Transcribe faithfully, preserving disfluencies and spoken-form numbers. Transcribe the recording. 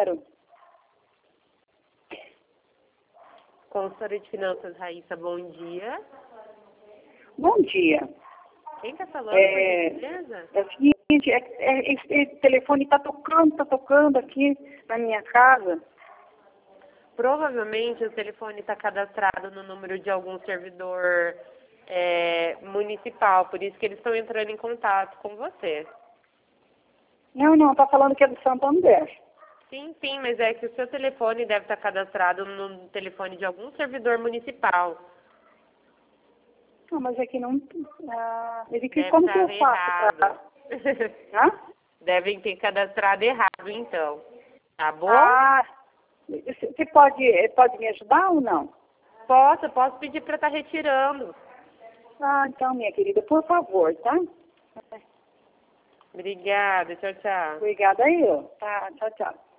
quero. Consultora de Finanças, Raíssa, bom dia. Bom dia. Quem está falando, É, por gentileza? é o seguinte, é, é, esse, esse telefone está tocando, está tocando aqui na minha casa. Provavelmente o telefone está cadastrado no número de algum servidor é, municipal, por isso que eles estão entrando em contato com você. Não, não, está falando que é do Santander. Sim, sim, mas é que o seu telefone deve estar cadastrado no telefone de algum servidor municipal. Não, mas aqui não... Ah, ele que Deve como que estar eu faço errado. pra... Hã? Devem ter cadastrado errado, então. Tá bom? Ah, você pode, pode me ajudar ou não? Posso, posso pedir para estar retirando. Ah, então, minha querida, por favor, tá? Obrigada, tchau, tchau. Obrigada aí, ó. Tá, tchau, tchau.